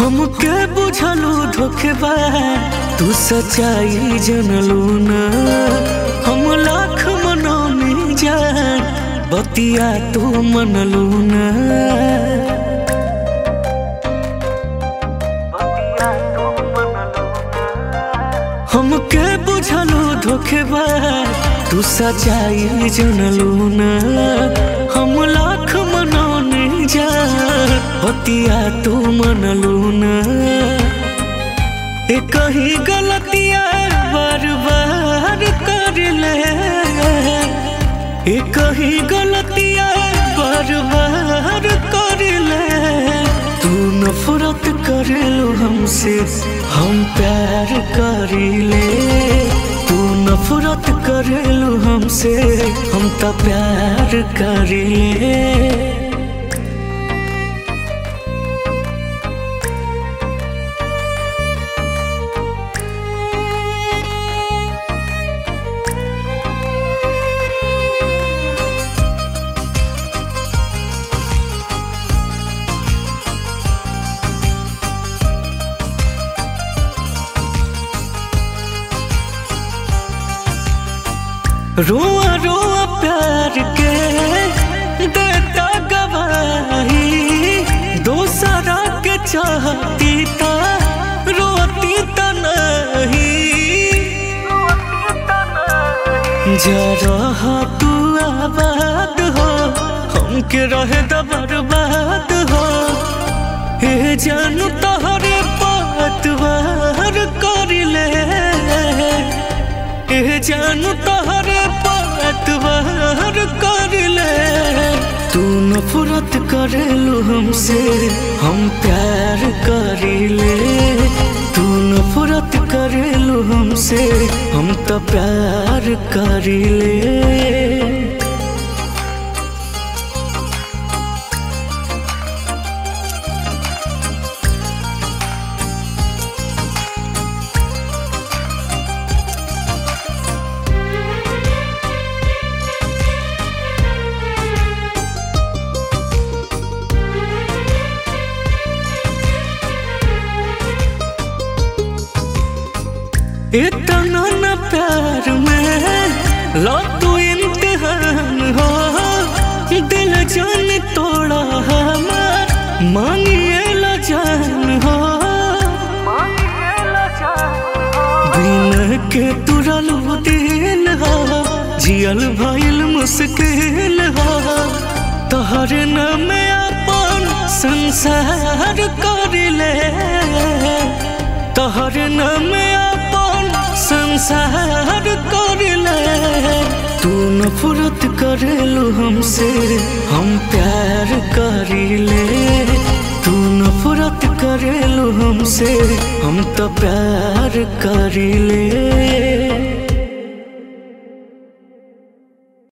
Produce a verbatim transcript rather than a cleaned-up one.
हमके बुझलू धोखेबाज तू सच्चाई जनलू ना। हम लाख मनौनी जान बतिया तू मनलू ना। हमके बुझलू धोखेबाज तू सच्चाई जनलू ना। हम लाख मनौनी जान बतिया तू मनलू ना। ए कहीं गलतियां बार बार कर ले, ए कहीं गलतियां बार बार कर ले। तू नफरत करेलू हमसे हम प्यार करीले। तू नफरत करेलू हमसे हम तो प्यार करीले। रोआ रोआ प्यार के देता गवाही। दोसरा के चाहती ता रोती ता नहीं। जरा तू आबाद हो हमके रहे दा बर्बाद हो। हे जानू तोहरे पतवार कर ले, ए जानू तोहरे पतवार कर ले। तू नफरत करेलू हमसे हम प्यार करीले। तू नफरत करेलू हमसे हम तो प्यार करीले। इतना न प्यार में लो तू इम्तिहान हो। दिल जान तोड़ा हमार मांगिए ला जान हो। बिन के तुरलू दिल हो जियल भइल मुश्किल हो। तोहरे नाम अपन संसार कर ले, तोहरे नाम संसार कर ले। तू नफरत करेलू हमसे हम प्यार करीले। तू नफरत करेलू हमसे हम तो प्यार करीले।